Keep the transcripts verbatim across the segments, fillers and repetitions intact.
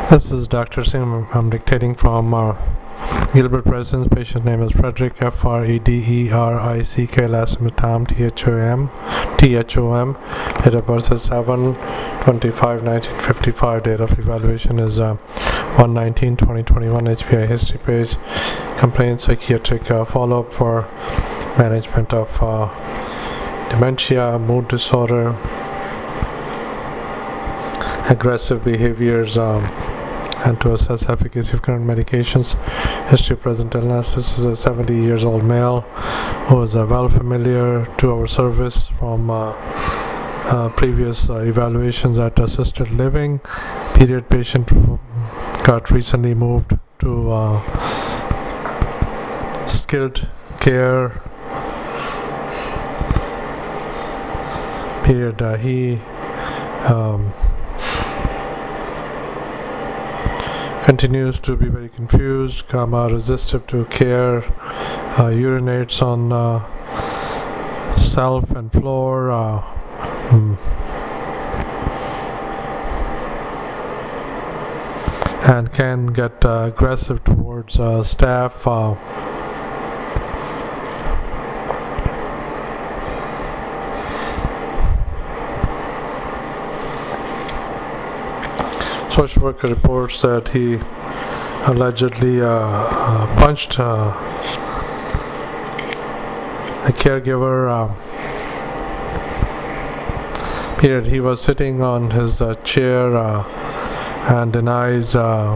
This is Doctor Singh. I'm, I'm dictating from uh, Gilbert Residence. Patient name is Frederick, F R E D E R I C K, last name is Tom, T H O M, T H O M. Date of birth is seven twenty-five nineteen fifty-five. Date of evaluation is uh, one nineteen twenty twenty-one. H P I history page. Complaint psychiatric uh, follow-up for management of uh, dementia, mood disorder, aggressive behaviors, um, and to assess efficacy of current medications. History of present illness. This is a seventy years old male who is uh, well familiar to our service from uh, uh, previous uh, evaluations at assisted living. Period patient got recently moved to uh, skilled care. Period. Uh, he um, continues to be very confused, comma, resistive to care, uh, urinates on uh, self and floor, uh, mm, and can get uh, aggressive towards uh, staff. Uh, Social worker reports that he allegedly uh, uh, punched uh, a caregiver. Uh, period. He was sitting on his uh, chair uh, and denies uh,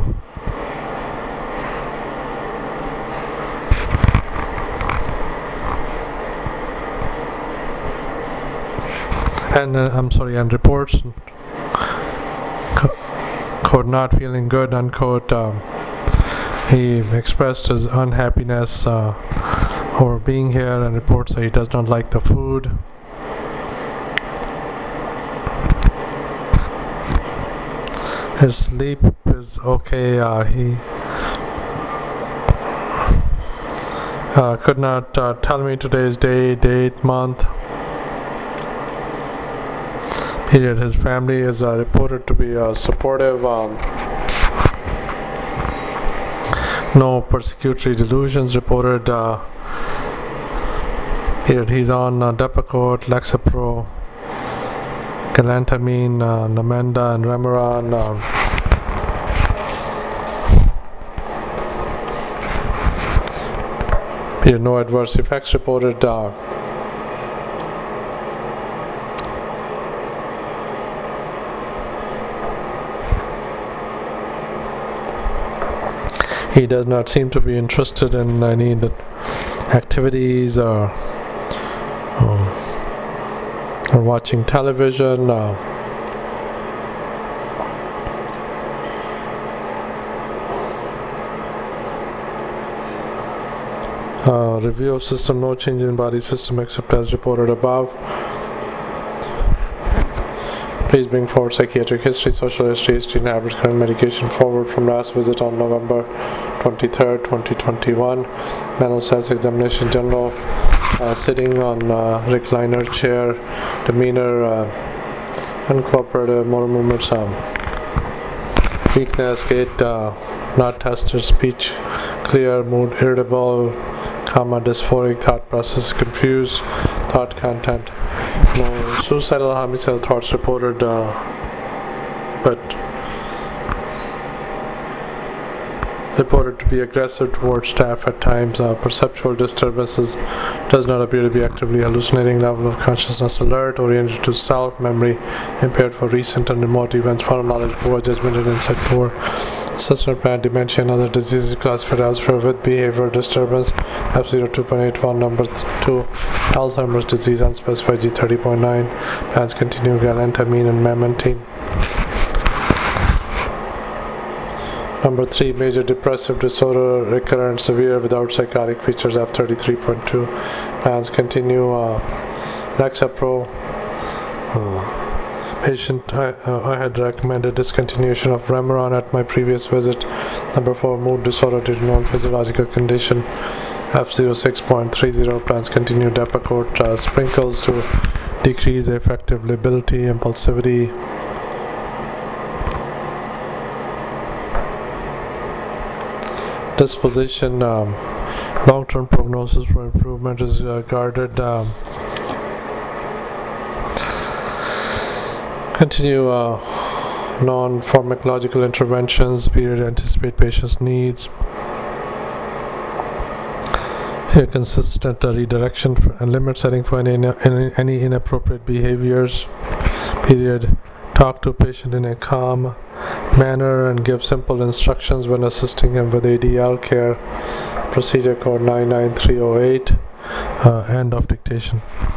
and uh, I'm sorry, and reports. Quote, not feeling good, unquote. Um, he expressed his unhappiness uh, over being here and reports that he does not like the food. His sleep is okay. Uh, he uh, could not uh, tell me today's day, date, month. Period. His family is uh, reported to be uh, supportive. Um, no persecutory delusions reported. Uh, period. He's on uh, Depakote, Lexapro, Galantamine, uh, Namenda, and Remeron. Um, period. No adverse effects reported. Uh, He does not seem to be interested in any activities or, or, or watching television. Uh, uh, review of system, no change in body system except as reported above. Please bring forward psychiatric history, social history, history and habits, current medication forward from last visit on November twenty-third, twenty twenty-one. Mental status examination general, uh, sitting on uh, recliner chair, demeanor uh, uncooperative, motor movements, um, weakness, gait uh, not tested, speech clear, mood irritable, comma, dysphoric, thought process confused, thought content. No suicidal, homicidal thoughts reported, uh, but reported to be aggressive towards staff at times. Uh, perceptual disturbances, does not appear to be actively hallucinating. Level of consciousness alert, oriented to self, memory impaired for recent and remote events, found knowledge poor, judgment and insight poor. Assessment plan, dementia and other diseases classified as for with behavioral disturbance. F zero two point eight one. Number two, Alzheimer's disease, unspecified G thirty point nine. Plans continue galantamine and memantine. Number three, major depressive disorder, recurrent, severe, without psychotic features, F thirty-three point two. Plans continue uh, Lexapro. Uh, Patient, I, uh, I had recommended discontinuation of Remeron at my previous visit. Number four, mood disorder due to known physiological condition, F zero six point three zero. Plans continue Depakote, uh, sprinkles to decrease affective lability, impulsivity. disposition. Um, long-term prognosis for improvement is uh, guarded. Um, continue uh, non-pharmacological interventions. Period. Anticipate patient's needs. Here, consistent uh, redirection and limit setting for any, any, any inappropriate behaviors. Period. Talk to patient in a calm manner and give simple instructions when assisting him with A D L care. Procedure code nine nine three oh eight. Uh, end of dictation.